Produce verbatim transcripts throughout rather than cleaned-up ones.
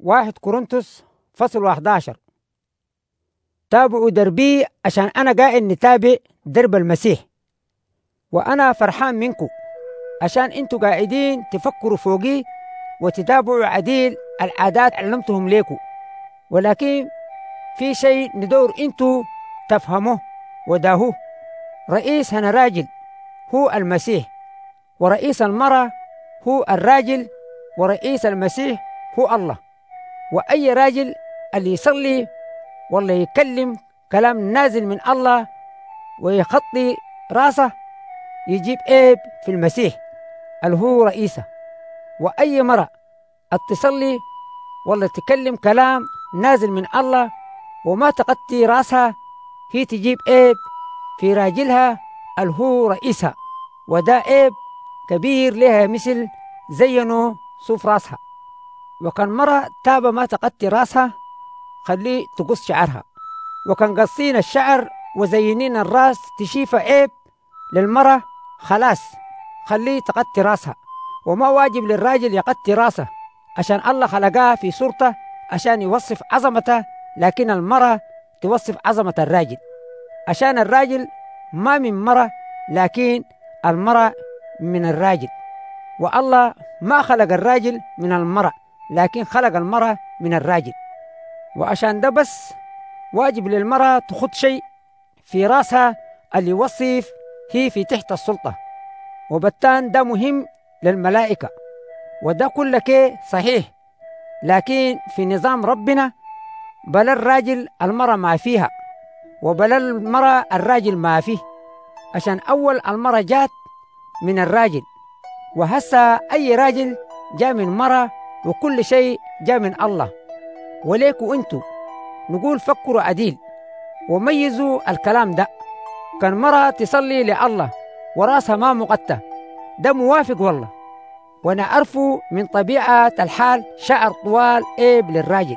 واحد كورنثوس فصل واحد عشر. تابعوا دربي عشان أنا قاعد نتابع درب المسيح، وأنا فرحان منكم عشان أنتوا قاعدين تفكروا فوقي وتتابعوا عديل العادات علمتهم ليكم. ولكن في شيء ندور أنتوا تفهموه وداهوه. رئيس هنا راجل هو المسيح، ورئيس المرأة هو الراجل، ورئيس المسيح هو الله. وأي راجل اللي يصلي والله يكلم كلام نازل من الله ويخطي راسه يجيب عيب في المسيح اللي هو رئيسه. وأي مرأة تصلي والله تكلم كلام نازل من الله وما تغطي راسها هي تجيب عيب في راجلها اللي هو رئيسها، وده عيب كبير لها مثل زينوا صوف راسها. وكان مرة تابة ما تغطي راسها خليه تقص شعرها، وكان قصين الشعر وزينين الراس تشيف عيب للمرة خلاص خليه تغطي راسها. وما واجب للراجل يغطي راسه عشان الله خلقها في صورته عشان يوصف عظمته، لكن المرأة توصف عظمة الراجل عشان الراجل ما من مرة لكن المرأة من الراجل. والله ما خلق الراجل من المرأة لكن خلق المرأة من الراجل. وعشان ده بس واجب للمرأة تخط شيء في راسها اللي يوصف هي في تحت السلطة. وبالتان ده مهم للملائكة، وده كل كي صحيح، لكن في نظام ربنا بلا الراجل المرأة ما فيها، وبلا المرأة الراجل ما فيه، عشان أول المرأة جات من الراجل، وهسا أي راجل جاء من مرأة، وكل شيء جاء من الله. وليكوا أنتوا نقول فكروا عديل وميزوا الكلام ده. كان مرأة تصلي لله وراسها ما مغطى ده موافق والله، وانا أعرفه من طبيعة الحال شعر طوال عيب للراجل.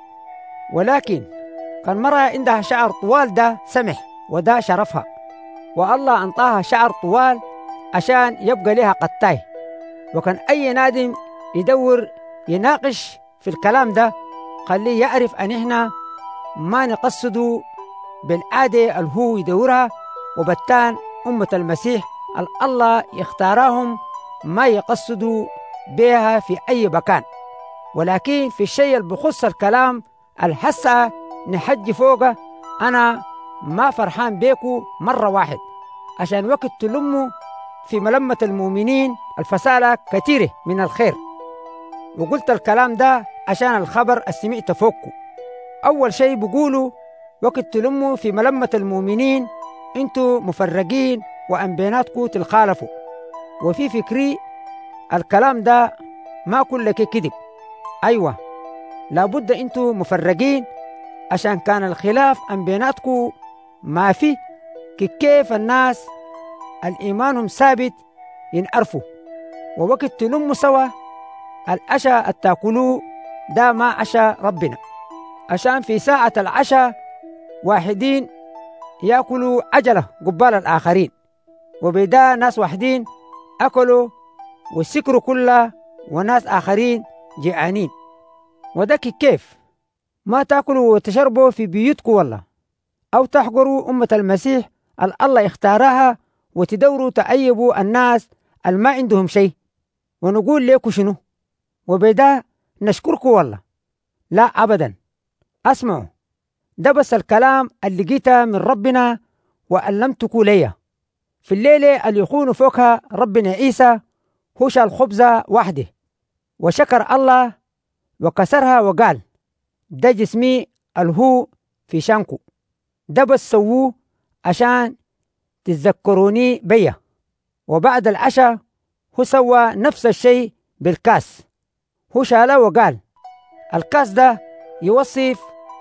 ولكن كان مرأة عندها شعر طوال ده سمح وده شرفها، والله أنطاها شعر طوال عشان يبقى لها قطاي. وكان أي نادم يدور يناقش في الكلام ده خليه يعرف أن إحنا ما نقصده بالعادة اللي هو يدورها. وبالتان أمة المسيح الله يختارهم ما يقصدوا بها في أي مكان، ولكن في الشيء اللي بخص الكلام الحسة نحج فوقه. أنا ما فرحان بيكو مرة واحد عشان وقت تلموا في ملمة المؤمنين الفسالة كثيرة من الخير. وقلت الكلام ده عشان الخبر السمعت فوقكو. أول شيء بقولوا وقت تلموا في ملمة المؤمنين انتوا مفرقين وأن بيناتكو تلخالفوا. وفي فكري الكلام ده ما كل كذب، أيوة لابد انتوا مفرقين عشان كان الخلاف أن بيناتكو ما في كيف الناس الإيمانهم ثابت ينعرفوا. ووقت تلموا سوا العشاء التاكلوه ده ما عشاء ربنا، عشان في ساعة العشاء واحدين يأكلوا عجلة قبال الآخرين، وبدا ناس واحدين أكلوا وسكروا كلها وناس آخرين جيعانين. وده كيف ما تأكلوا وتشربوا في بيوتكم والله، أو تحقروا أمة المسيح الله يختارها وتدوروا تعيبوا الناس اللي ما عندهم شيء ونقول لكم شنو وبدا نشكركم والله. لا أبدا، أسمعوا ده بس الكلام اللي جيته من ربنا وألمتكم ليا. في الليلة اللي يخونوا فوقها ربنا عيسى هو شال خبزة واحدة وشكر الله وكسرها وقال ده جسمي الهو في شانكو، ده بس سووه عشان تتذكروني بيا. وبعد العشاء هو سوى نفس الشيء بالكاس، هو شاله وقال الكاس ده يوصف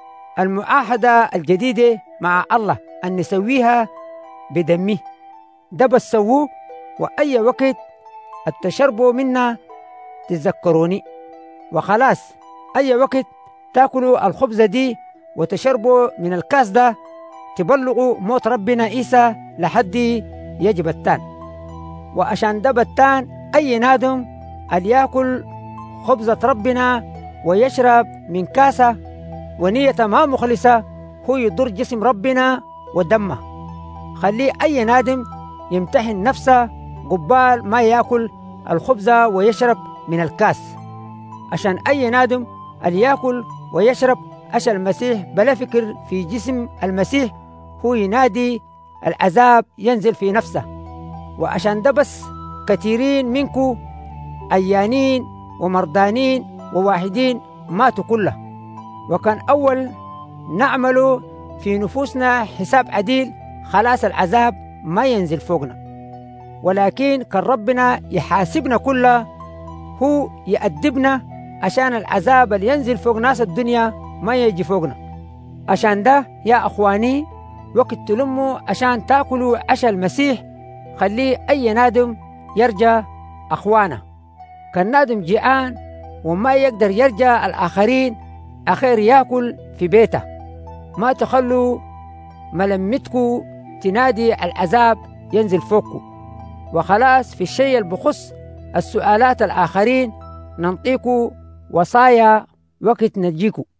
المعاهدة الجديدة مع الله أن نسويها بدمه، ده بس سووه وأي وقت التشربوا منا تذكروني. وخلاص أي وقت تاكلوا الخبزة دي وتشربوا من الكاس ده تبلغوا موت ربنا عيسى لحد يجب التان. وعشان ده بتان أي نادم اللي ياكل خبزة ربنا ويشرب من كاسة ونية ما مخلصة هو يضر جسم ربنا ودمه. خليه أي نادم يمتحن نفسه قبال ما يأكل الخبز ويشرب من الكاس، عشان أي نادم اللي يأكل ويشرب عشان المسيح بلا فكر في جسم المسيح هو ينادي العذاب ينزل في نفسه. وعشان ده بس كثيرين منكم أيانين ومرضانين وواحدين ماتوا كله، وكان أول نعمله في نفوسنا حساب عديل خلاص العذاب ما ينزل فوقنا، ولكن كان ربنا يحاسبنا كله، هو يأدبنا عشان العذاب اللي ينزل فوق ناس الدنيا ما يجي فوقنا. عشان ده يا أخواني وقت تلموا عشان تاكلوا عشاء المسيح خليه أي نادم يرجى أخوانا. كان نادم جيعان وما يقدر يرجى الآخرين أخير يأكل في بيته، ما تخلوا ملمتكو تنادي العذاب ينزل فوقكو. وخلاص في الشيء البخص السؤالات الآخرين ننطيكو وصايا وقت نجيكو.